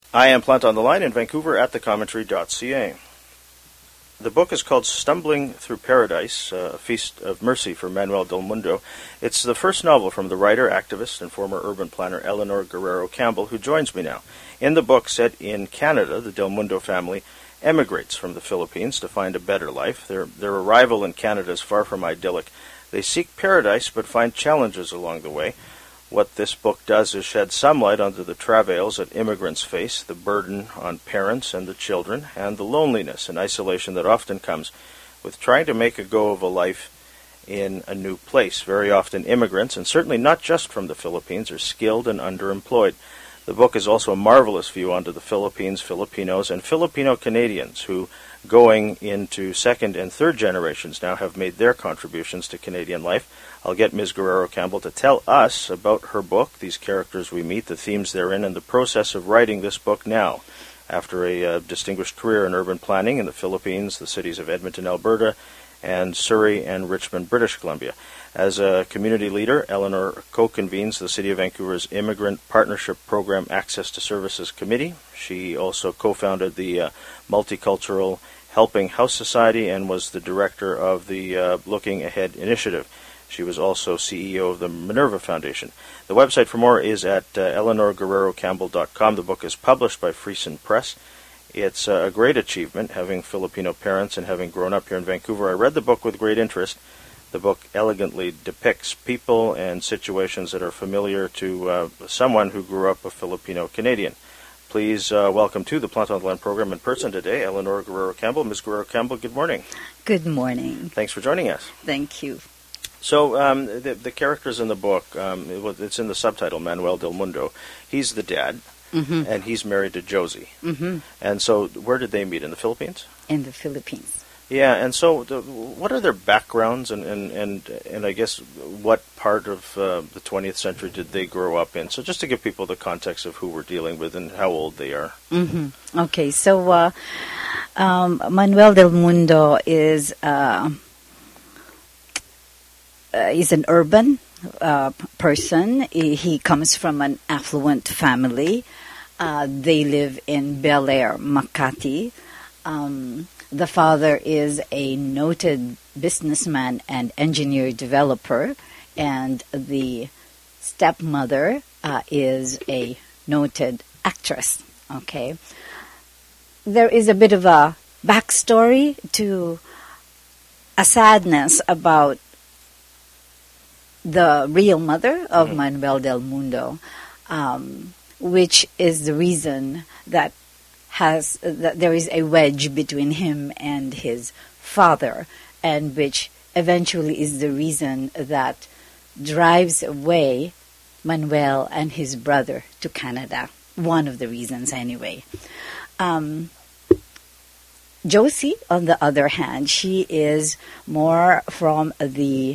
I am Plant on the Line in Vancouver at thecommentary.ca. The book is called Stumbling Through Paradise, A Feast of Mercy for Manuel del Mundo. It's the first novel from the writer, activist, and former urban planner Eleanor Guerrero Campbell, who joins me now. In the book, set in Canada, the del Mundo family emigrates from the Philippines to find a better life. Their arrival in Canada is far from idyllic. They seek paradise but find challenges along the way. What this book does is shed some light onto the travails that immigrants face, the burden on parents and the children, and the loneliness and isolation that often comes with trying to make a go of a life in a new place. Very often immigrants, and certainly not just from the Philippines, are skilled and underemployed. The book is also a marvelous view onto the Philippines, Filipinos, and Filipino Canadians who, going into second and third generations now, have made their contributions to Canadian life. I'll get Ms. Guerrero Campbell to tell us about her book, these characters we meet, the themes they're in, and the process of writing this book now. After a distinguished career in urban planning in the Philippines, the cities of Edmonton, Alberta, and Surrey and Richmond, British Columbia. As a community leader, Eleanor co-convenes the City of Vancouver's Immigrant Partnership Program Access to Services Committee. She also co-founded the Multicultural Helping House Society and was the director of the Looking Ahead Initiative. She was also CEO of the Minerva Foundation. The website for more is at eleanorguerrerocampbell.com. The book is published by Friesen Press. It's a great achievement, having Filipino parents and having grown up here in Vancouver. I read the book with great interest. The book elegantly depicts people and situations that are familiar to someone who grew up a Filipino Canadian. Please welcome to the Plant on the Line program in person today, Eleanor Guerrero Campbell. Ms. Guerrero Campbell, good morning. Good morning. Thanks for joining us. Thank you. So the characters in the book, it's in the subtitle, Manuel del Mundo. He's the dad, and he's married to Josie. And so where did they meet? In the Philippines? In the Philippines. Yeah, and so what are their backgrounds, and I guess what part of the 20th century did they grow up in? So just to give people the context of who we're dealing with and how old they are. Okay, so Manuel del Mundo is an urban person. He comes from an affluent family. They live in Bel Air, Makati. The father is a noted businessman and engineer developer, and the stepmother is a noted actress. Okay. There is a bit of a backstory to a sadness about the real mother of Manuel del Mundo, which is the reason that there is a wedge between him and his father, and which eventually is the reason that drives away Manuel and his brother to Canada. One of the reasons, anyway. Josie, on the other hand, she is more from the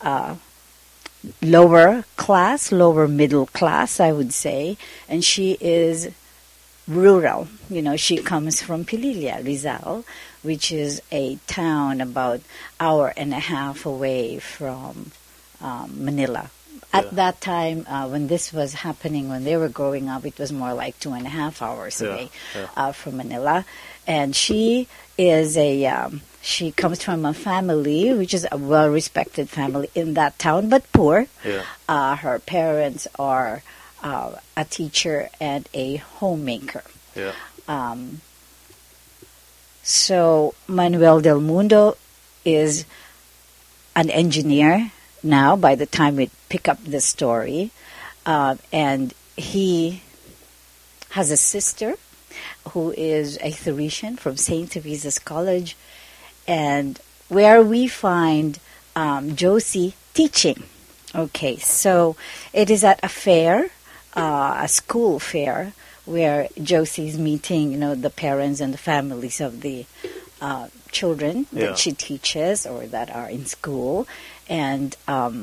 lower middle class, I would say, and she is rural. She comes from Pililla, Rizal, which is a town about hour and a half away from Manila. At that time, when this was happening, when they were growing up, it was more like 2.5 hours away from Manila. And she is she comes from a family which is a well-respected family in that town, but poor. Her parents are a teacher and a homemaker. So Manuel del Mundo is an engineer now by the time we pick up the story. And he has a sister who is a Theresian from St. Teresa's College, and where we find Josie teaching. Okay, so it is at a fair, a school fair, where Josie's meeting, the parents and the families of the children that she teaches or that are in school. And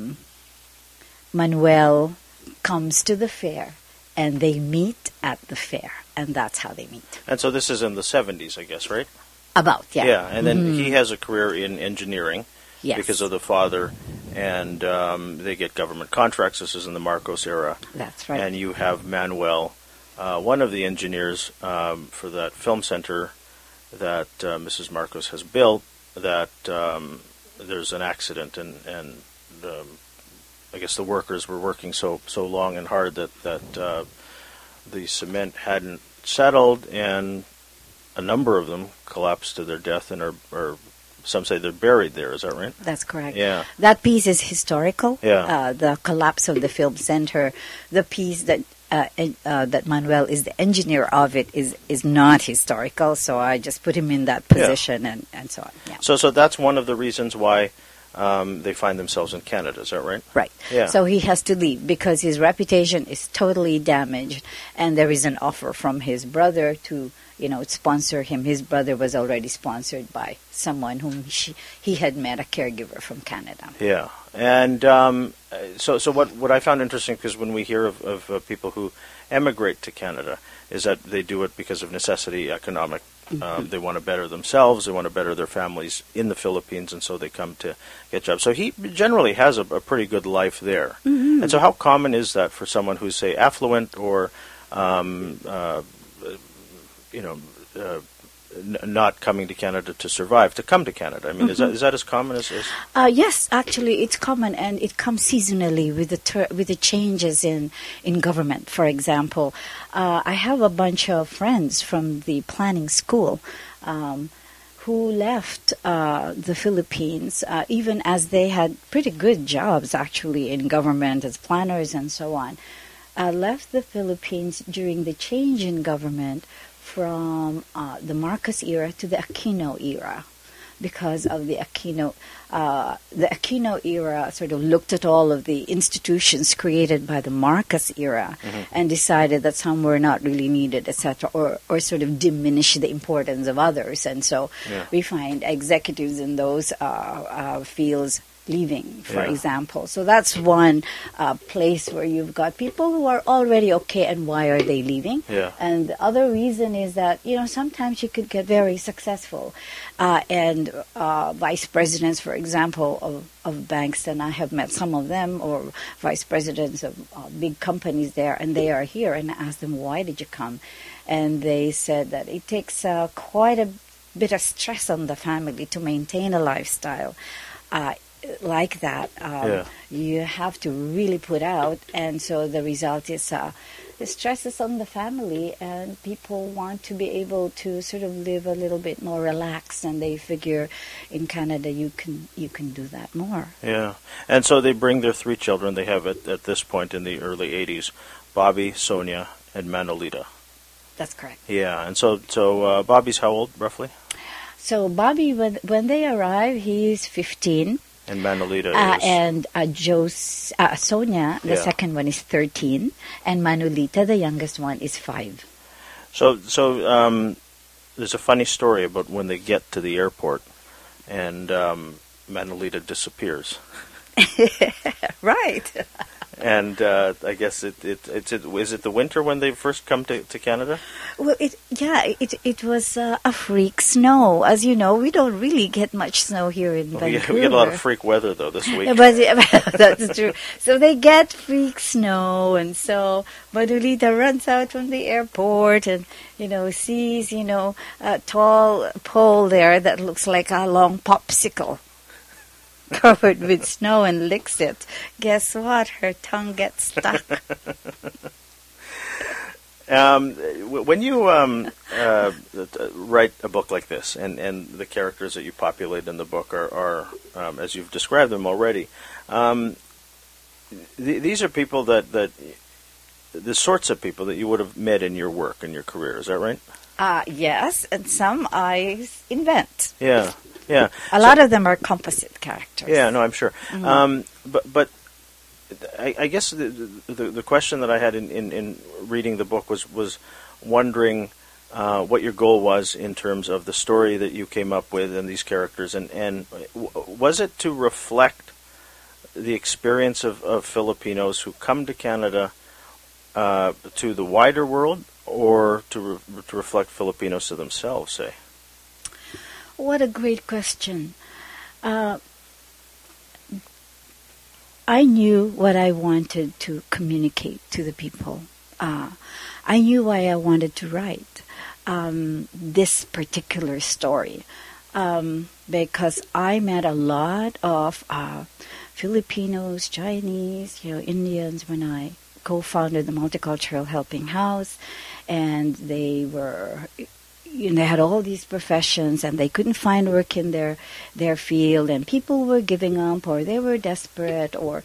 Manuel comes to the fair, and they meet at the fair, and that's how they meet. And so this is in the 70s, I guess, right? About, yeah. Yeah, and then he has a career in engineering because of the father, and they get government contracts. This is in the Marcos era. That's right. And you have Manuel one of the engineers for that film center that Mrs. Marcos has built, that there's an accident, and I guess the workers were working so long and hard that the cement hadn't settled, and a number of them collapsed to their death and are some say they're buried there. Is that right? That's correct. Yeah. That piece is historical. Yeah. The collapse of the film center, the piece that Manuel is the engineer of it is not historical. So I just put him in that position and so on. Yeah. So that's one of the reasons why they find themselves in Canada. Is that right? Right. Yeah. So he has to leave because his reputation is totally damaged, and there is an offer from his brother to sponsor him. His brother was already sponsored by someone whom he had met, a caregiver from Canada. Yeah, and so what I found interesting, because when we hear of people who emigrate to Canada, is that they do it because of necessity, economic. They want to better themselves, they want to better their families in the Philippines, and so they come to get jobs. So he generally has a pretty good life there. Mm-hmm. And so how common is that for someone who's, say, affluent or not coming to Canada to survive, to come to Canada? I mean, is that as common as? Yes, actually, it's common, and it comes seasonally with the changes in government. For example, I have a bunch of friends from the planning school who left the Philippines, even as they had pretty good jobs actually in government as planners and so on. Left the Philippines during the change in government from the Marcos era to the Aquino era, because of the Aquino era sort of looked at all of the institutions created by the Marcos era and decided that some were not really needed, etc., or sort of diminished the importance of others. And so we find executives in those fields leaving, for example. So that's one place where you've got people who are already okay, and why are they leaving? Yeah. And the other reason is that, sometimes you could get very successful. And vice presidents, for example, of banks, and I have met some of them, or vice presidents of big companies there, and they are here, and I asked them, why did you come? And they said that it takes quite a bit of stress on the family to maintain a lifestyle like that. You have to really put out, and so the result is the stress is on the family, and people want to be able to sort of live a little bit more relaxed, and they figure in Canada you can do that more. Yeah, and so they bring their 3 children. They have at this point in the early 80s, Bobby, Sonia, and Manolita. That's correct. Yeah, and so Bobby's how old roughly? So Bobby, when they arrive, he's 15. And Manolita is? And Sonia, the second one, is 13. And Manolita, the youngest one, is 5. So there's a funny story about when they get to the airport and Manolita disappears. Right. And I guess is it the winter when they first come to Canada? Well, it was a freak snow. As you know, we don't really get much snow here in Vancouver. We get a lot of freak weather though this week. But that's true. So they get freak snow, and so Manolita runs out from the airport and sees a tall pole there that looks like a long popsicle covered with snow, and licks it. Guess what? Her tongue gets stuck. When you write a book like this, and the characters that you populate in the book are as you've described them already, these are people that the sorts of people that you would have met in your work and your career. Is that right? Yes, and some I invent. Yeah. Yeah, a lot of them are composite characters. Yeah, no, I'm sure. Mm-hmm. But I guess the question that I had in reading the book was wondering what your goal was in terms of the story that you came up with and these characters, and was it to reflect the experience of Filipinos who come to Canada to the wider world, or to reflect Filipinos to themselves, say? What a great question. I knew what I wanted to communicate to the people. I knew why I wanted to write this particular story. Because I met a lot of Filipinos, Chinese, Indians when I co-founded the Multicultural Helping House, and they were, they had all these professions, and they couldn't find work in their field, and people were giving up, or they were desperate, or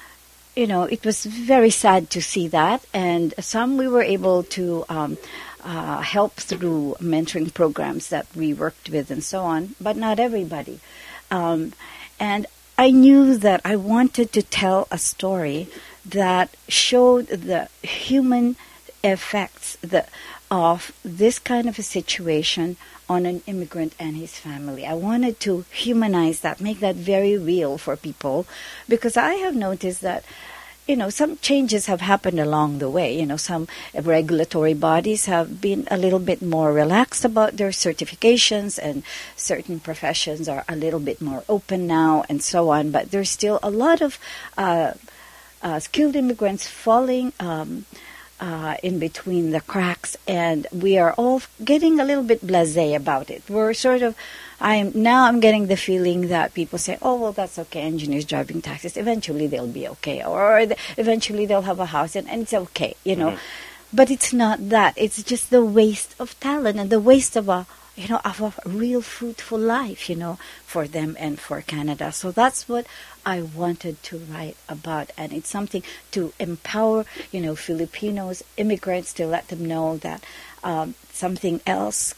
it was very sad to see that. And some we were able to help through mentoring programs that we worked with and so on, but not everybody. And I knew that I wanted to tell a story that showed the human effects of this kind of a situation on an immigrant and his family. I wanted to humanize that, make that very real for people, because I have noticed that some changes have happened along the way. Some regulatory bodies have been a little bit more relaxed about their certifications, and certain professions are a little bit more open now, and so on. But there's still a lot of skilled immigrants falling in between the cracks, and we are all getting a little bit blasé about it. We're sort of, I'm getting the feeling that people say, oh, well, that's okay, engineers driving taxis, eventually they'll be okay, or eventually they'll have a house, and it's okay, Mm-hmm. But it's not that. It's just the waste of talent and the waste of a real fruitful life, for them and for Canada. So that's what I wanted to write about, and it's something to empower, Filipinos, immigrants, to let them know that something else.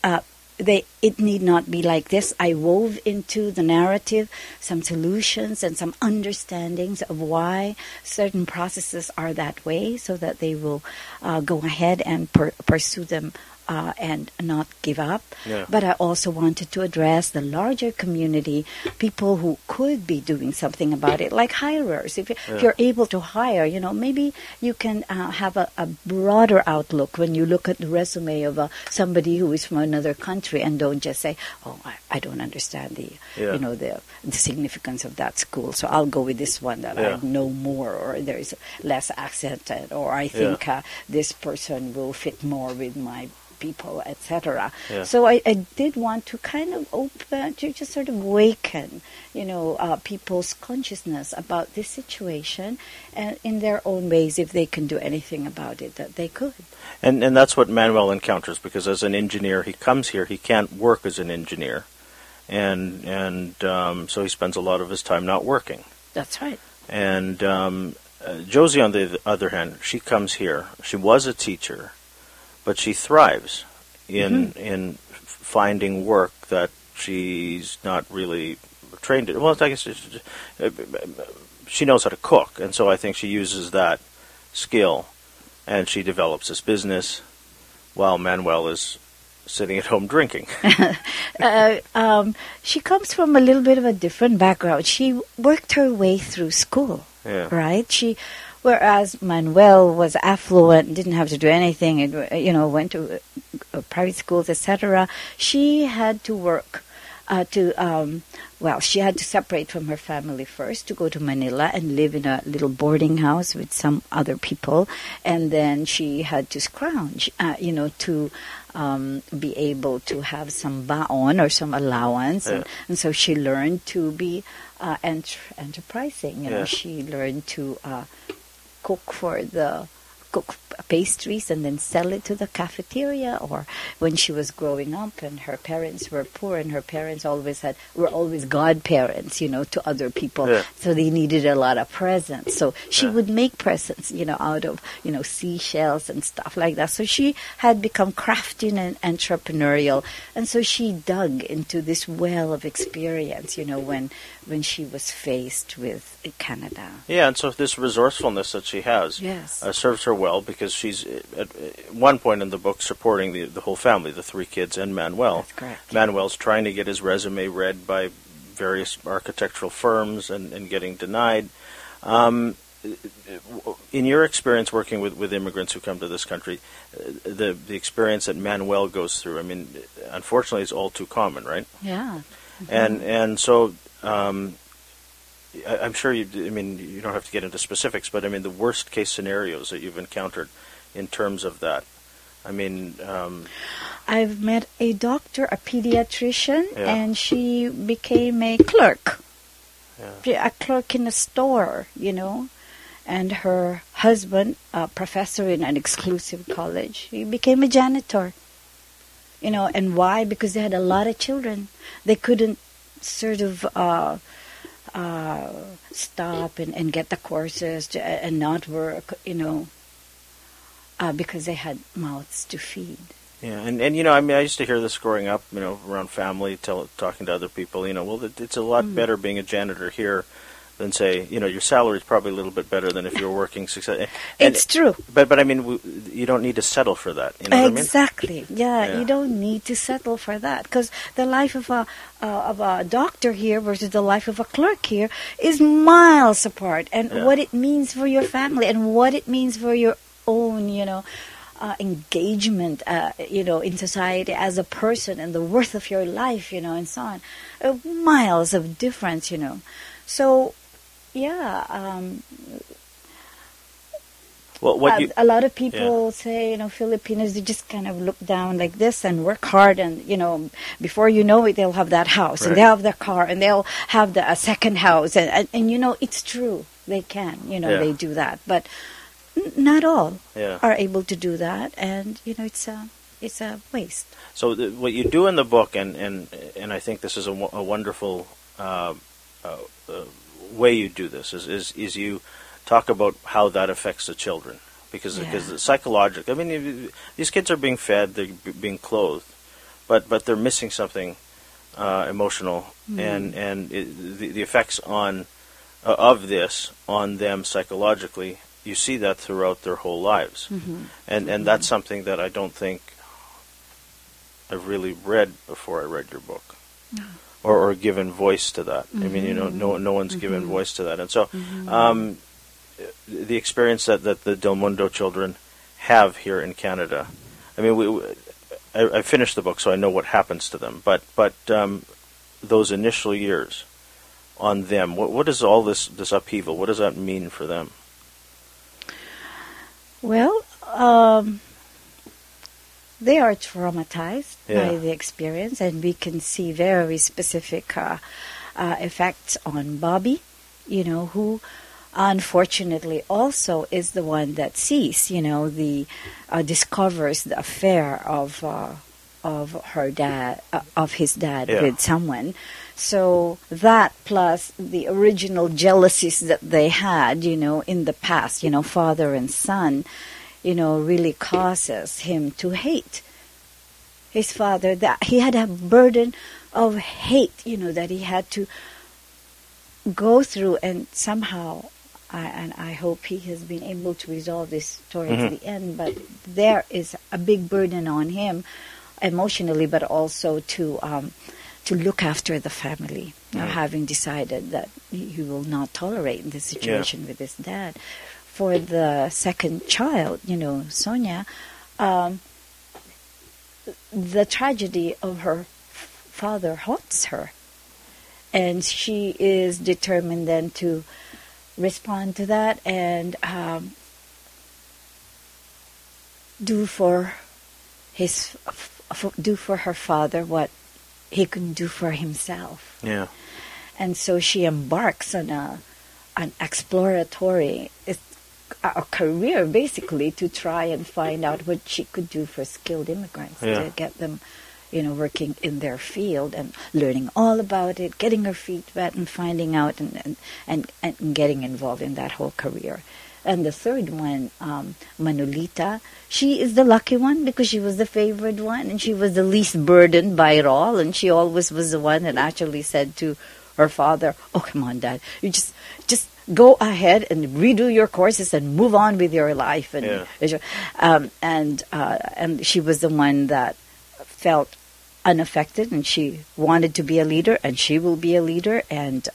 It need not be like this. I wove into the narrative some solutions and some understandings of why certain processes are that way, so that they will go ahead and pursue them and not give up. Yeah. But I also wanted to address the larger community, people who could be doing something about it, like hirers. If you're able to hire, maybe you can have a broader outlook when you look at the resume of somebody who is from another country, and don't just say, oh, I don't understand the significance of that school, so I'll go with this one that I know more, or there's less accented, or I think this person will fit more with my people, etc. Yeah. So I did want to kind of open, to just sort of awaken, people's consciousness about this situation, and in their own ways, if they can do anything about it, that they could. And that's what Manuel encounters, because as an engineer, he comes here, he can't work as an engineer, and so he spends a lot of his time not working. That's right. And Josie, on the other hand, she comes here. She was a teacher, but she thrives in finding work that she's not really trained in. Well, I guess she knows how to cook, and so I think she uses that skill, and she develops this business while Manuel is sitting at home drinking. She comes from a little bit of a different background. She worked her way through school, right? Whereas Manuel was affluent, didn't have to do anything, and, went to private schools, etc. She had to work she had to separate from her family first to go to Manila and live in a little boarding house with some other people, and then she had to scrounge, to be able to have some baon or some allowance, and so she learned to be enterprising. She learned to cook pastries and then sell it to the cafeteria. Or when she was growing up and her parents were poor, and her parents were always godparents, to other people, so they needed a lot of presents. So she would make presents, out of, seashells and stuff like that. So she had become crafty and entrepreneurial, and so she dug into this well of experience, when she was faced with Canada. Yeah, and so this resourcefulness that she has serves her well, because she's at one point in the book supporting the whole family, the three kids and Manuel. That's correct. Manuel's trying to get his resume read by various architectural firms and getting denied. In your experience working with immigrants who come to this country, the experience that Manuel goes through, unfortunately, is all too common, right? Yeah. Mm-hmm. And so I'm sure you don't have to get into specifics, but the worst case scenarios that you've encountered in terms of that? I mean, I've met a doctor, a pediatrician, Yeah. and she became a clerk. Yeah. A clerk in a store, and her husband, a professor in an exclusive college, he became a janitor. And why? Because they had a lot of children. They couldn't sort of stop and get the courses and not work, because they had mouths to feed. Yeah, and I mean, I used to hear this growing up, around family, talking to other people, well, it's a lot better being a janitor here than, say, your salary is probably a little bit better than if you were working It's true. But I mean, you don't need to settle for that. You know Exactly. what I mean? Yeah. You don't need to settle for that, because the life of a doctor here versus the life of a clerk here is miles apart, and what it means for your family and what it means for your own, engagement, in society as a person and the worth of your life, and so on. Miles of difference, So, yeah. Well, a lot of people say, Filipinos, they just kind of look down like this and work hard, and before you know it, they'll have that house, and they'll have their car, and they'll have a second house, and it's true, they can, they do that, but not all are able to do that, and it's a waste. So what you do in the book, and I think this is a wonderful way you do this, is you talk about how that affects the children, because the psychological. I mean, these kids are being fed, they're being clothed, but they're missing something emotional, and the effects of this on them psychologically. You see that throughout their whole lives, and that's something that I don't think I've really read before I read your book, or given voice to that. I mean, no one's given voice to that, and so the experience that the Del Mundo children have here in Canada. I mean, I finished the book, so I know what happens to them, but those initial years on them, what is all this upheaval? What does that mean for them? Well, they are traumatized by the experience, and we can see very specific effects on Bobby, who unfortunately also is the one that sees, discovers the affair of her dad, of his dad with someone. So that plus the original jealousies that they had, in the past, father and son, really causes him to hate his father. That he had a burden of hate, that he had to go through, and somehow, I hope he has been able to resolve this towards the end, but there is a big burden on him emotionally, but also to look after the family, having decided that he will not tolerate the situation with his dad. For the second child, Sonia, the tragedy of her father haunts her, and she is determined then to respond to that and do for her father what he couldn't do for himself. Yeah. And so she embarks on an exploratory a career, basically, to try and find out what she could do for skilled immigrants, to get them, working in their field and learning all about it, getting her feet wet and finding out and getting involved in that whole career. And the third one, Manolita, she is the lucky one because she was the favored one and she was the least burdened by it all, and she always was the one that actually said to her father, "Oh, come on, Dad, you just go ahead and redo your courses and move on with your life." And she was the one that felt unaffected, and she wanted to be a leader, and she will be a leader. And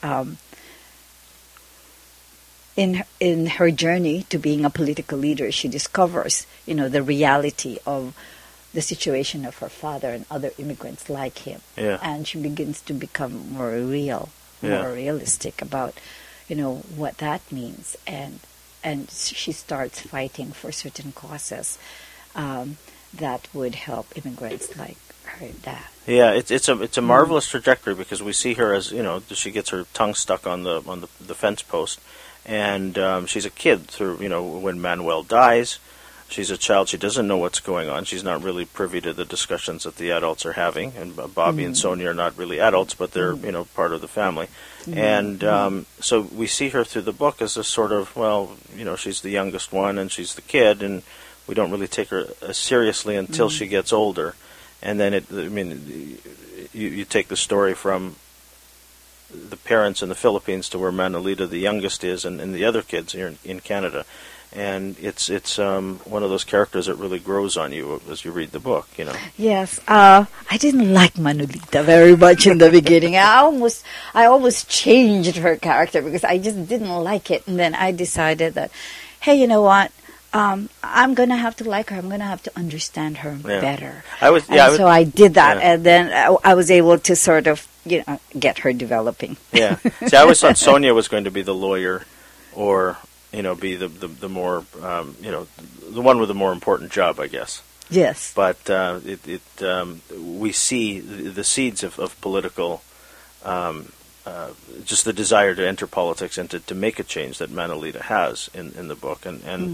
in her journey to being a political leader, she discovers, the reality of the situation of her father and other immigrants like him. Yeah. And she begins to become more realistic about, what that means. And and she starts fighting for certain causes that would help immigrants like her dad. Yeah, it's a marvelous trajectory, because we see her as, she gets her tongue stuck on the fence post, and she's a kid through when Manuel dies. She's a child. She doesn't know what's going on. She's not really privy to the discussions that the adults are having. And Bobby and Sonia are not really adults, but they're part of the family. And so we see her through the book as a sort of, she's the youngest one and she's the kid, and we don't really take her seriously until she gets older. And then you take the story from the parents in the Philippines to where Manolita, the youngest, is, and the other kids here in Canada. And it's one of those characters that really grows on you as you read the book, Yes, I didn't like Manolita very much in the beginning. I almost changed her character because I just didn't like it. And then I decided that, hey, you know what? I'm going to have to like her. I'm going to have to understand her better. So I did that, and then I was able to sort of, get her developing. Yeah. See, I always thought Sonia was going to be the lawyer, or be the more, the one with the more important job, I guess. Yes. But we see the seeds of political, just the desire to enter politics and to make a change that Manolita has in the book.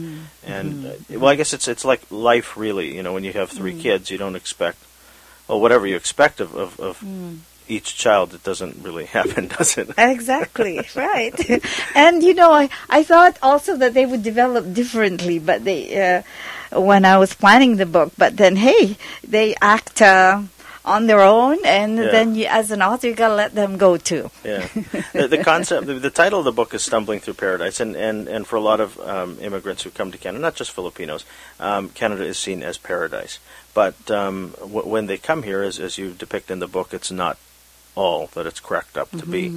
Well, I guess it's like life, really. When you have three kids, you don't expect, whatever you expect of each child, it doesn't really happen, does it? Exactly, right. And, I thought also that they would develop differently, but they, when I was planning the book, but then, hey, they act on their own, and then as an author, you got to let them go too. Yeah. The concept, the title of the book is Stumbling Through Paradise, and for a lot of immigrants who come to Canada, not just Filipinos, Canada is seen as paradise. But when they come here, as you depict in the book, it's not all that it's cracked up to be.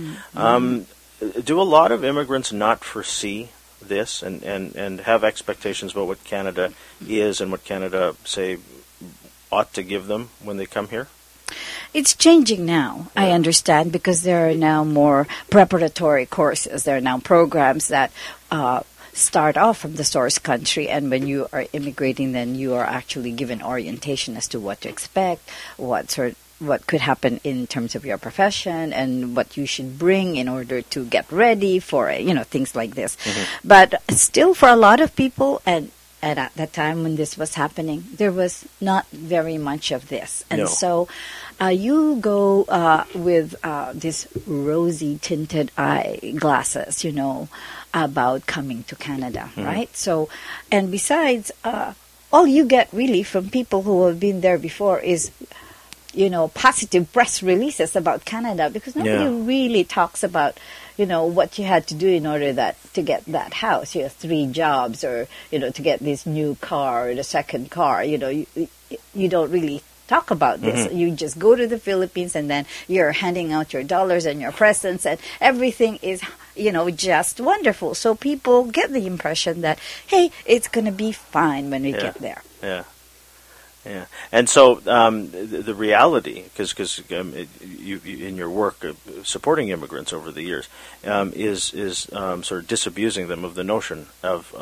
Do a lot of immigrants not foresee this and have expectations about what Canada is and what Canada, say, ought to give them when they come here? It's changing now, I understand, because there are now more preparatory courses. There are now programs that start off from the source country, and when you are immigrating, then you are actually given orientation as to what to expect, what could happen in terms of your profession, and what you should bring in order to get ready for things like this. But still, for a lot of people, and at that time when this was happening, there was not very much of this. And so you go with this rosy tinted eye glasses, about coming to Canada, right? So, and besides, all you get really from people who have been there before is positive press releases about Canada, because nobody really talks about, what you had to do in order to get that house, 3 jobs, or, to get this new car or the second car. You don't really talk about this. You just go to the Philippines, and then you're handing out your dollars and your presents, and everything is, just wonderful. So people get the impression that, hey, it's going to be fine when we get there. Yeah. Yeah, and so the reality, because you in your work supporting immigrants over the years, is sort of disabusing them of the notion of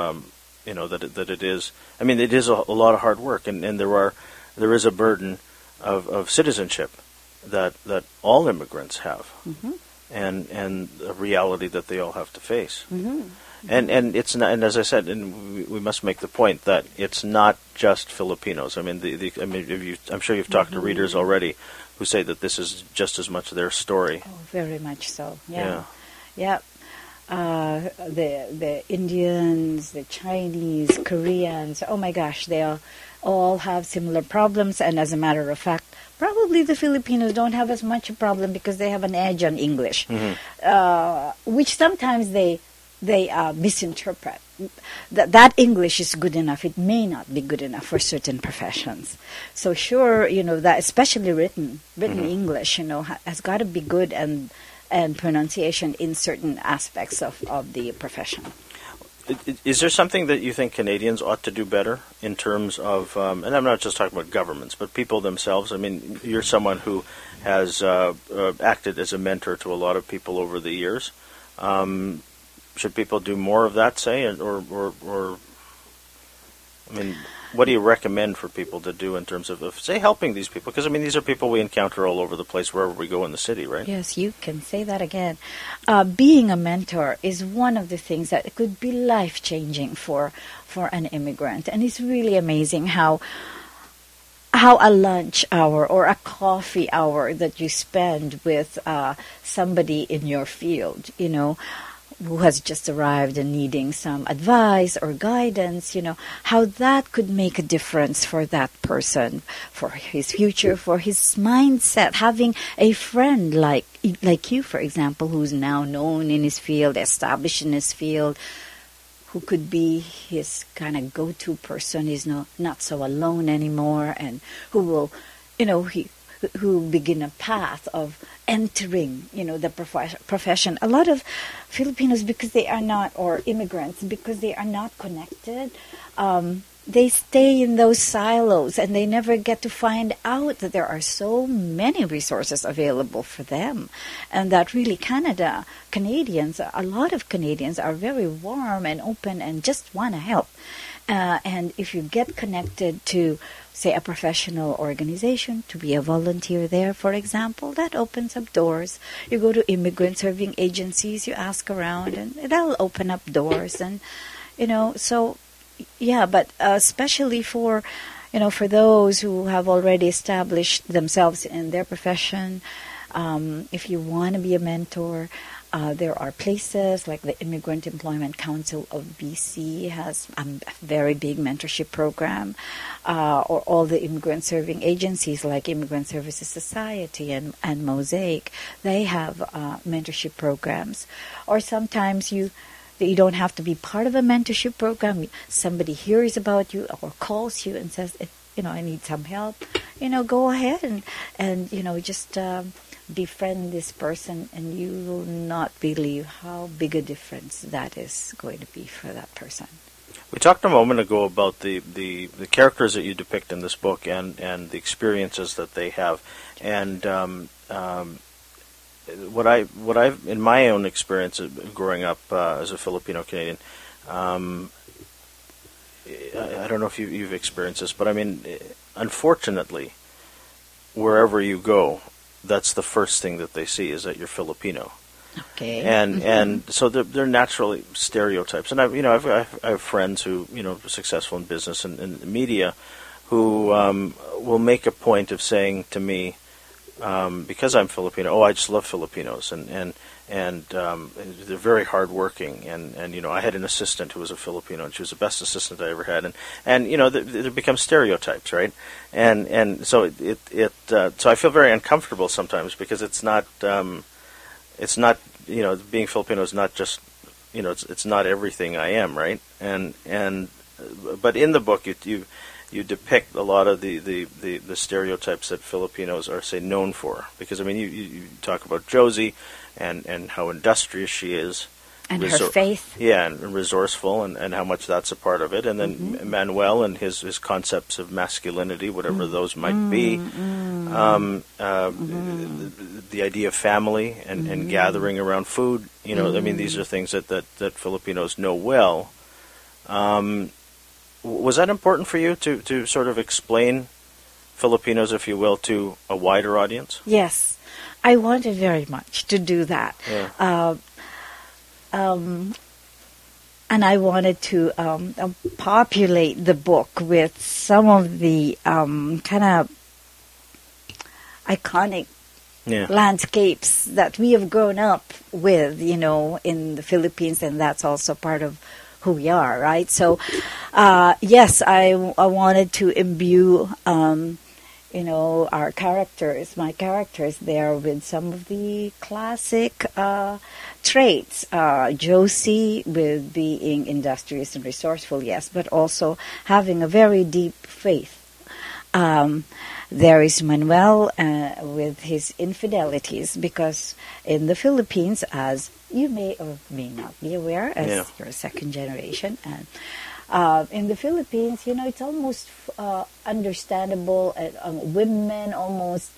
that it is. I mean, it is a lot of hard work, and there is a burden of citizenship that all immigrants have, and a reality that they all have to face. And it's not, and as I said, and we must make the point that it's not just Filipinos. I mean, I'm sure you've talked to readers already who say that this is just as much their story. Oh, very much so. Yeah. The Indians, the Chinese, Koreans. Oh my gosh, they all have similar problems. And as a matter of fact, probably the Filipinos don't have as much a problem because they have an edge on English, which sometimes they misinterpret. That English is good enough. It may not be good enough for certain professions. So sure, that especially written English, has got to be good, and pronunciation in certain aspects of the profession. Is there something that you think Canadians ought to do better in terms of, and I'm not just talking about governments, but people themselves? I mean, you're someone who has acted as a mentor to a lot of people over the years. should people do more of that, say, or I mean, what do you recommend for people to do in terms of say, helping these people? Because, I mean, these are people we encounter all over the place, wherever we go in the city, right? Yes, you can say that again. Being a mentor is one of the things that could be life-changing for an immigrant. And it's really amazing how a lunch hour or a coffee hour that you spend with somebody in your field, who has just arrived and needing some advice or guidance, how that could make a difference for that person, for his future, for his mindset. Having a friend like you, for example, who's now known in his field, established in his field, who could be his kind of go-to person. He's not so alone anymore, and who will, who begin a path of entering, the profession. A lot of Filipinos, because they are not, or immigrants, because they are not connected, they stay in those silos and they never get to find out that there are so many resources available for them. And that really Canadians, a lot of Canadians are very warm and open and just want to help. And if you get connected to, say, a professional organization, to be a volunteer there, for example, that opens up doors. You go to immigrant serving agencies, you ask around, and that'll open up doors. And, so, yeah, but especially for those who have already established themselves in their profession, if you want to be a mentor, there are places like the Immigrant Employment Council of BC has a very big mentorship program, or all the immigrant serving agencies like Immigrant Services Society and Mosaic. They have mentorship programs. Or sometimes you don't have to be part of a mentorship program. Somebody hears about you or calls you and says, I need some help. Go ahead and just befriend this person, and you will not believe how big a difference that is going to be for that person. We talked a moment ago about the characters that you depict in this book and the experiences that they have, and what I've in my own experience of growing up as a Filipino Canadian, I don't know if you've experienced this, but I mean, unfortunately, wherever you go, that's the first thing that they see is that you're Filipino. Okay. And so they're naturally stereotypes. And I have friends who are successful in business and in the media who will make a point of saying to me, because I'm Filipino, I just love Filipinos, and they're very hardworking, and I had an assistant who was a Filipino, and she was the best assistant I ever had, and there become stereotypes, right? And so so I feel very uncomfortable sometimes because it's not being Filipino is not just it's not everything I am, right? But in the book you depict a lot of the stereotypes that Filipinos are, say, known for. Because, I mean, you talk about Josie and how industrious she is. And her faith. Yeah, and resourceful, and how much that's a part of it. And then Manuel and his concepts of masculinity, whatever those might be. The idea of family and gathering around food. I mean, these are things that Filipinos know well. Was that important for you to sort of explain Filipinos, if you will, to a wider audience? Yes, I wanted very much to do that. Yeah. And I wanted to populate the book with some of the kind of iconic landscapes that we have grown up with, in the Philippines, and that's also part of who we are, right? So, yes, I wanted to imbue, my characters there with some of the classic traits. Josie with being industrious and resourceful, yes, but also having a very deep faith. There is Manuel with his infidelities, because in the Philippines, as you may or may not be aware, as you're a second generation, and in the Philippines, it's almost understandable. Women almost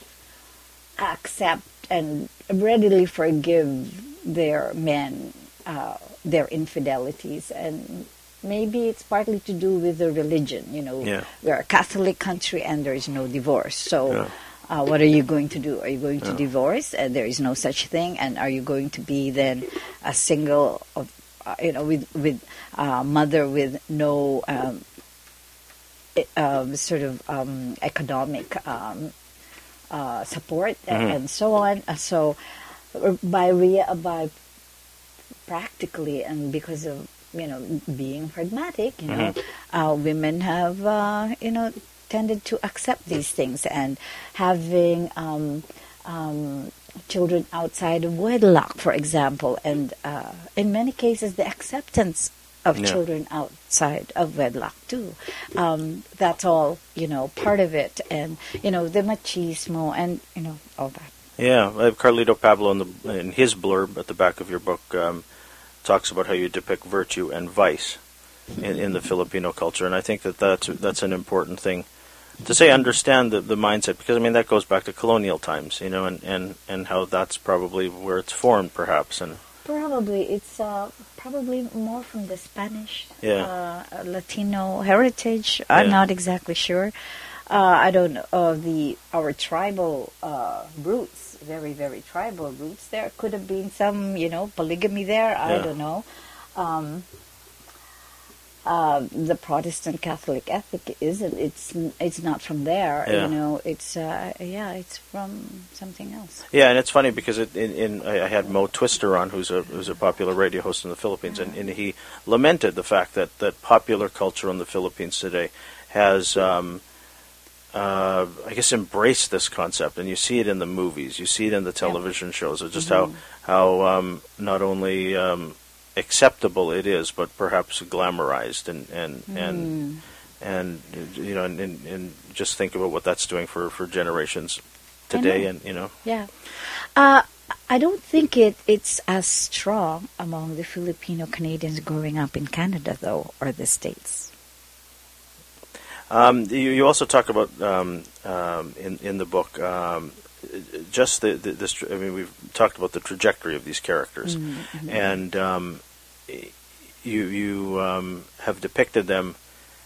accept and readily forgive their men their infidelities, and maybe it's partly to do with the religion. Yeah. We're a Catholic country, and there is no divorce. So, Yeah. what are you going to do? Are you going to Yeah. divorce? And there is no such thing. And are you going to be then a single, with mother with no sort of economic support and so on? So, by practically, and because of being pragmatic, women have tended to accept these things, and having children outside of wedlock, for example, and in many cases the acceptance of children outside of wedlock too. That's all part of it, and the machismo and all that. Yeah, Carlito Pablo in his blurb at the back of your book talks about how you depict virtue and vice in the Filipino culture, and I think that's an important thing to say. Understand the mindset, because that goes back to colonial times, and how that's probably where it's formed, perhaps, and probably it's probably more from the Spanish Latino heritage. I'm not exactly sure. I don't know our tribal roots, very, very tribal roots. There could have been some, polygamy there. I don't know. The Protestant Catholic ethic isn't. It's not from there. It's it's from something else. Yeah, and it's funny because I had Mo Twister on, who's a popular radio host in the Philippines, and he lamented the fact that popular culture in the Philippines today has I guess embraced this concept, and you see it in the movies, you see it in the television shows, of just how not only acceptable it is, but perhaps glamorized, and just think about what that's doing for generations today, Yeah. I don't think it's as strong among the Filipino Canadians growing up in Canada, though, or the States. You also talk about in the book just this. We've talked about the trajectory of these characters, and you have depicted them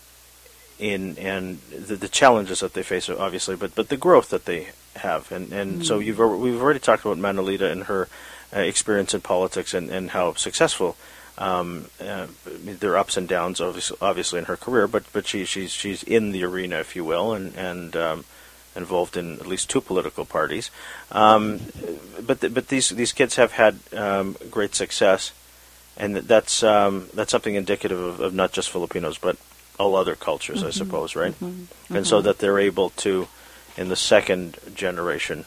in the challenges that they face, obviously, but the growth that they have, and so we've already talked about Manolita and her experience in politics and how successful. There are ups and downs, obviously in her career, but she's in the arena, if you will, and involved in at least two political parties. But these kids have had great success, and that's something indicative of not just Filipinos but all other cultures, I suppose, right? And so that they're able to, in the second generation,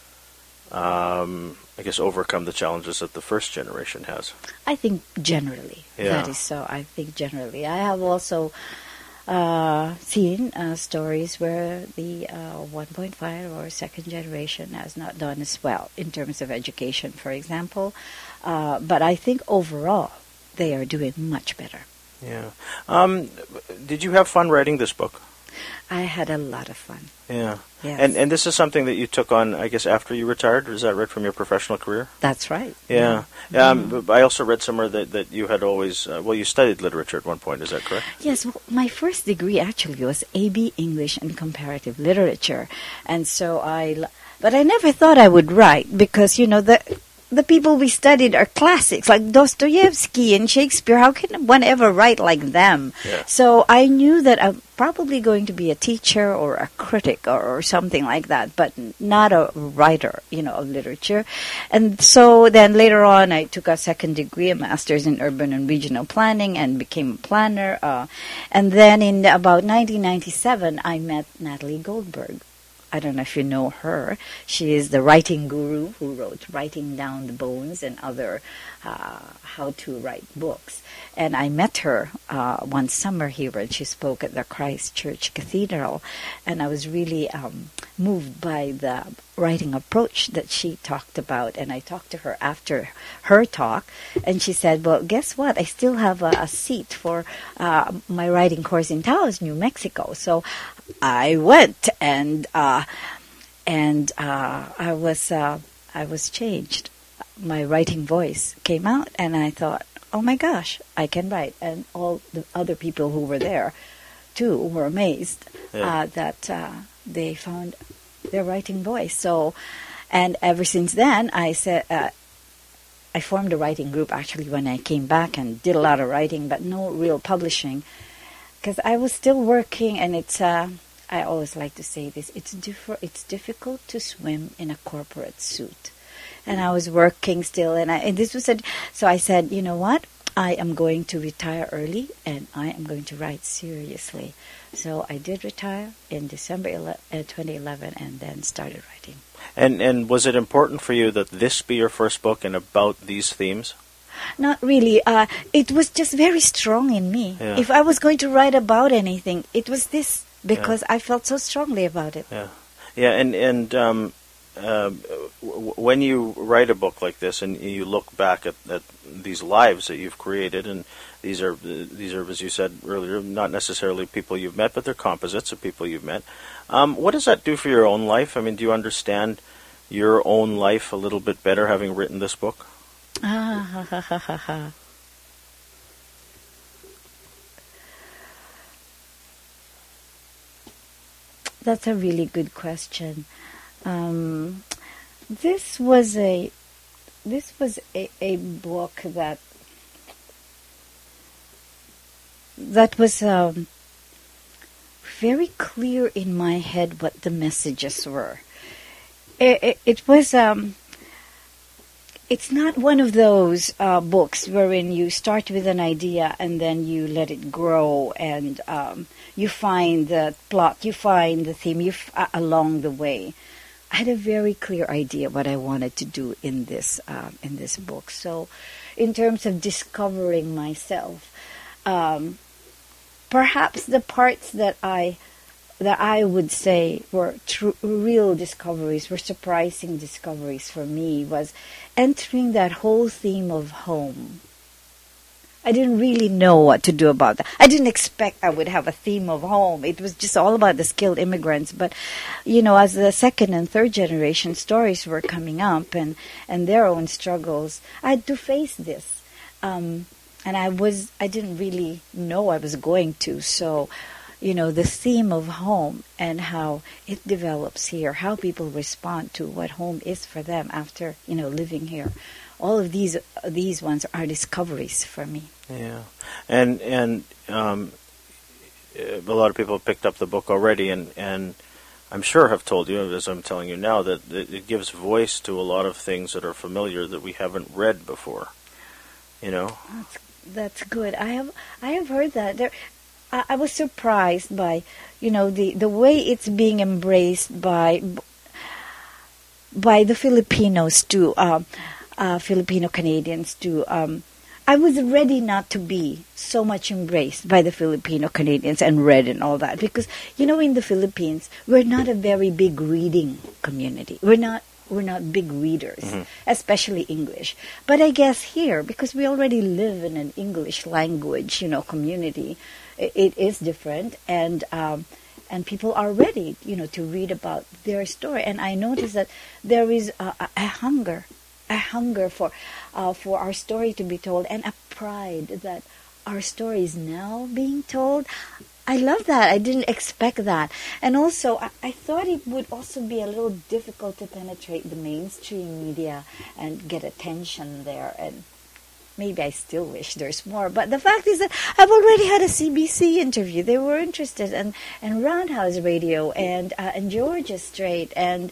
I guess, overcome the challenges that the first generation has. I think generally that is so. I think generally. I have also seen stories where the 1.5 or second generation has not done as well in terms of education, for example. But I think overall they are doing much better. Yeah. Did you have fun writing this book? I had a lot of fun. Yeah. Yes. And this is something that you took on, I guess, after you retired? Is that right, from your professional career? That's right. Yeah. I also read somewhere that you had always, you studied literature at one point, is that correct? Yes. Well, my first degree actually was A.B. English and Comparative Literature. And so but I never thought I would write because, the people we studied are classics, like Dostoevsky and Shakespeare. How can one ever write like them? Yeah. So I knew that I'm probably going to be a teacher or a critic or something like that, but not a writer, of literature. And so then later on, I took a second degree, a master's in urban and regional planning, and became a planner. And then in about 1997, I met Natalie Goldberg. I don't know if you know her. She is the writing guru who wrote Writing Down the Bones and other how to write books. And I met her one summer here when she spoke at the Christ Church Cathedral. And I was really moved by the writing approach that she talked about. And I talked to her after her talk. And she said, well, guess what? I still have a seat for my writing course in Taos, New Mexico. So I went, and I was changed. My writing voice came out, and I thought, oh my gosh, I can write. And all the other people who were there, too, were amazed that they found their writing voice. So, and ever since then, I said, I formed a writing group actually when I came back and did a lot of writing, but no real publishing, because I was still working, and it's, I always like to say this, it's difficult to swim in a corporate suit. And I was working still, and this was so I said, you know what? I am going to retire early, and I am going to write seriously. So I did retire in December 2011, and then started writing. And was it important for you that this be your first book and about these themes? Not really. It was just very strong in me. Yeah. If I was going to write about anything, it was this, because I felt so strongly about it. Yeah, yeah, and when you write a book like this and you look back at these lives that you've created, and these are, as you said earlier, not necessarily people you've met, but they're composites of people you've met. What does that do for your own life? I mean, do you understand your own life a little bit better having written this book? That's a really good question. This was a book that was very clear in my head what the messages were. It was it's not one of those books wherein you start with an idea and then you let it grow, and you find the plot, you find the theme along the way. I had a very clear idea what I wanted to do in this book. So, in terms of discovering myself, perhaps the parts that I would say were real discoveries, were surprising discoveries for me, was entering that whole theme of home. I didn't really know what to do about that. I didn't expect I would have a theme of home. It was just all about the skilled immigrants. But, as the second and third generation stories were coming up and their own struggles, I had to face this. And I didn't really know I was going to. So, the theme of home and how it develops here, how people respond to what home is for them after, living here. All of these ones are discoveries for me. Yeah, and a lot of people have picked up the book already, and I'm sure have told you, as I'm telling you now, that it gives voice to a lot of things that are familiar that we haven't read before. That's good. I have heard that. I was surprised by the way it's being embraced by the Filipinos too. Filipino Canadians too. I was ready not to be so much embraced by the Filipino Canadians and read and all that, because in the Philippines we're not a very big reading community. We're not big readers, especially English. But I guess here, because we already live in an English language community, it is different, and people are ready to read about their story. And I noticed that there is a hunger for our story to be told, and a pride that our story is now being told. I love that. I didn't expect that. And also, I thought it would also be a little difficult to penetrate the mainstream media and get attention there. And maybe I still wish there's more. But the fact is that I've already had a CBC interview. They were interested, and Roundhouse Radio, and Georgia Strait, and,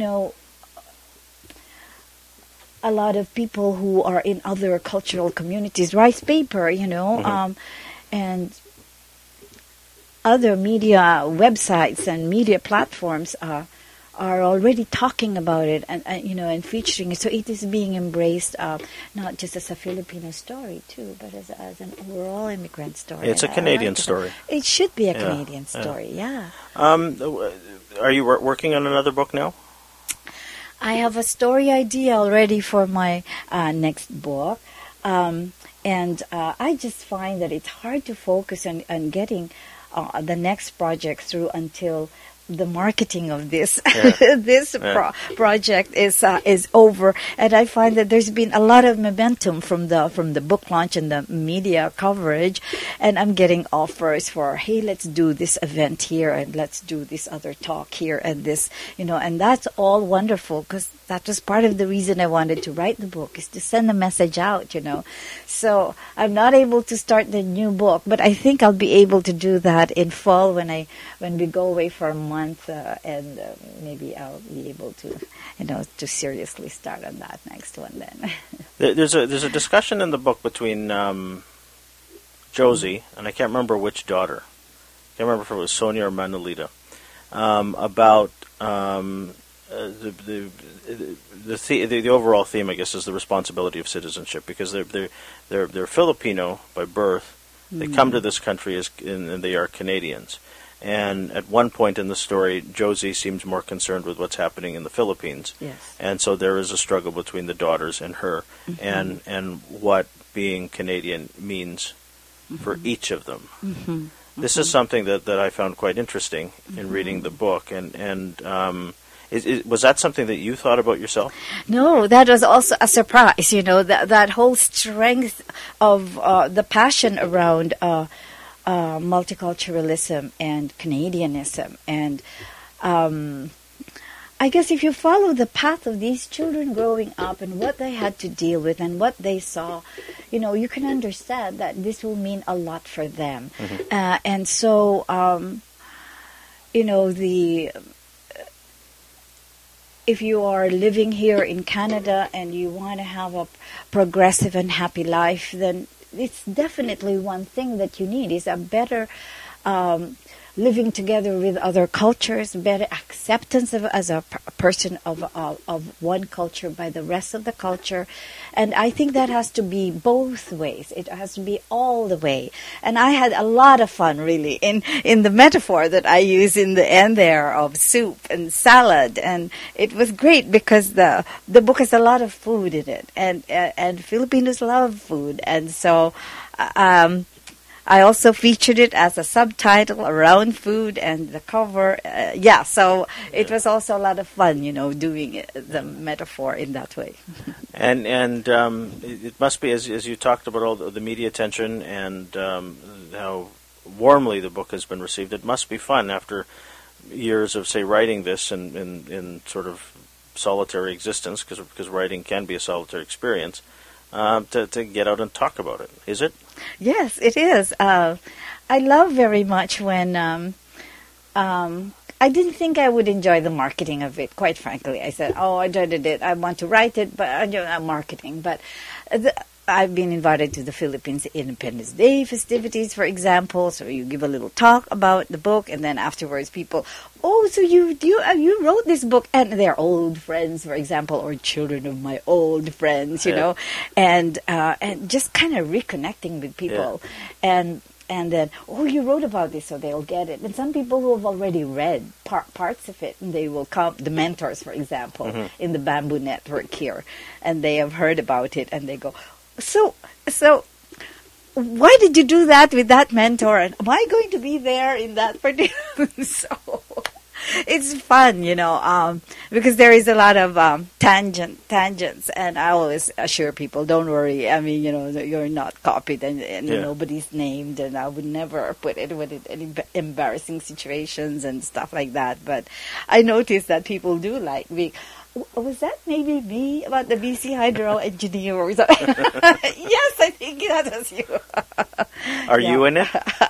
a lot of people who are in other cultural communities, Rice Paper, and other media websites and media platforms are already talking about it and featuring it. So it is being embraced not just as a Filipino story too, but as an overall immigrant story. It's a Canadian story. It should be a Canadian story. Yeah. Are you working on another book now? I have a story idea already for my next book, and I just find that it's hard to focus on getting the next project through until the marketing of this Yeah. this Yeah. project is over, and I find that there's been a lot of momentum from the book launch and the media coverage, and I'm getting offers for, hey, let's do this event here and let's do this other talk here and this, and that's all wonderful, because that was part of the reason I wanted to write the book, is to send a message out. So I'm not able to start the new book, but I think I'll be able to do that in fall when we go away for a month, and maybe I'll be able to, to seriously start on that next one then. There's a discussion in the book between Josie, and I can't remember which daughter. I can't remember if it was Sonia or Manolita, about the overall theme, I guess, is the responsibility of citizenship, because they're Filipino by birth. They come to this country and they are Canadians. And at one point in the story, Josie seems more concerned with what's happening in the Philippines. Yes. And so there is a struggle between the daughters and her, and what being Canadian means for each of them. This is something that I found quite interesting in reading the book. And was that something that you thought about yourself? No, that was also a surprise. That whole strength of the passion around multiculturalism and Canadianism, and I guess if you follow the path of these children growing up and what they had to deal with and what they saw, you can understand that this will mean a lot for them. And so, if you are living here in Canada and you want to have a progressive and happy life, then it's definitely one thing that you need, is a better living together with other cultures, better acceptance as a person of one culture by the rest of the culture. And I think that has to be both ways. It has to be all the way. And I had a lot of fun, really, in the metaphor that I use in the end there of soup and salad. And it was great because the book has a lot of food in it. And Filipinos love food. And so I also featured it as a subtitle around food and the cover. So it was also a lot of fun, doing the metaphor in that way. And it must be, as you talked about all the media attention and how warmly the book has been received, it must be fun after years of, say, writing this in sort of solitary existence, because writing can be a solitary experience, to get out and talk about it. Is it? Yes, it is. I love very much when I didn't think I would enjoy the marketing of it, quite frankly. I said, I enjoyed it. I want to write it, but I enjoy marketing. But I've been invited to the Philippines Independence Day festivities, for example. So you give a little talk about the book, and then afterwards people, so you wrote this book, and they're old friends, for example, or children of my old friends, and just kind of reconnecting with people, and then, you wrote about this, so they'll get it. And some people who have already read parts of it, and they will come, the mentors, for example, in the Bamboo Network here, and they have heard about it, and they go, so why did you do that with that mentor? And am I going to be there in that particular? So it's fun, because there is a lot of tangents, and I always assure people, don't worry. I mean, you're not copied, and nobody's named, and I would never put anyone in any embarrassing situations and stuff like that. But I noticed that people do like me. Was that maybe me about the BC Hydro engineer or something? Yes, I think that was you. Are you in it?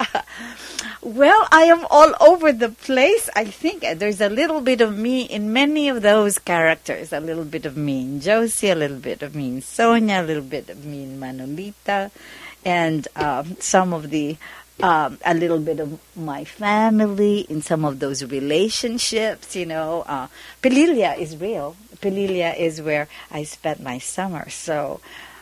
Well, I am all over the place. I think there's a little bit of me in many of those characters. A little bit of me in Josie, a little bit of me in Sonia, a little bit of me in Manolita, and some of the a little bit of my family in some of those relationships, Pililia is real. Pililia is where I spent my summer. So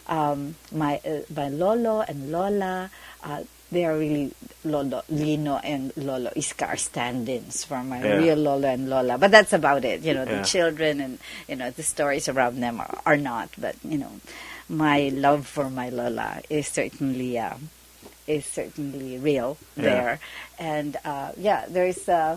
my Lolo and Lola, they are really Lolo Lino and Lolo Iska are stand-ins for my real Lolo and Lola. But that's about it. The children and, the stories around them are not. But, my love for my Lola is certainly real there. And, there is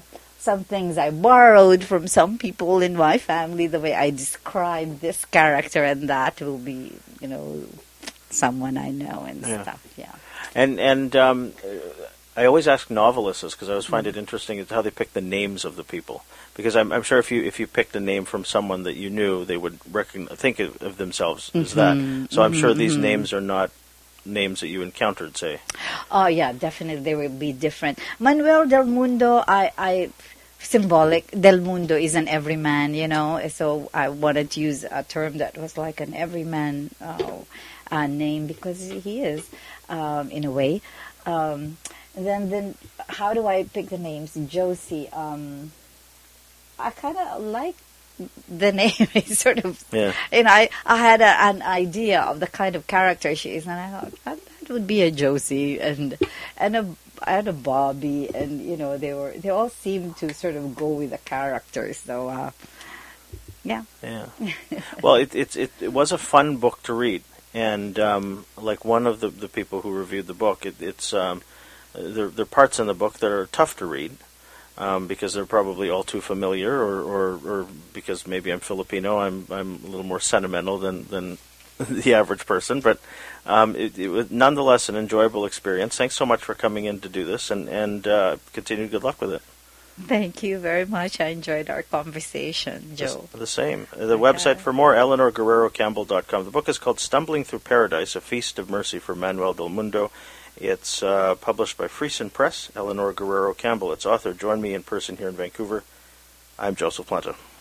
some things I borrowed from some people in my family. The way I describe this character and that will be, someone I know and stuff. Yeah. And I always ask novelists because I always find it interesting is how they pick the names of the people. Because I'm sure if you picked a name from someone that you knew, they would think of themselves as that. So I'm sure these names are not names that you encountered, say. Oh yeah, definitely they will be different. Manuel del Mundo, I symbolic. Del Mundo is an everyman, So I wanted to use a term that was like an everyman name because he is, in a way. Then how do I pick the names? Josie. I kind of like the name. It's sort of, I had an idea of the kind of character she is, and I thought that would be a Josie and a Bobby, and they all seemed to sort of go with the characters. So yeah. Well, it was a fun book to read, and like one of the people who reviewed the book, there are parts in the book that are tough to read. Because they're probably all too familiar, or because maybe I'm Filipino, I'm a little more sentimental than the average person. But it was nonetheless an enjoyable experience. Thanks so much for coming in to do this, and continued good luck with it. Thank you very much. I enjoyed our conversation, Joe. The same. The website for more, EleanorGuerreroCampbell.com. The book is called Stumbling Through Paradise, A Feast of Mercy for Manuel del Mundo. It's published by Friesen Press, Eleanor Guerrero Campbell. Its author joined me in person here in Vancouver. I'm Joseph Planta.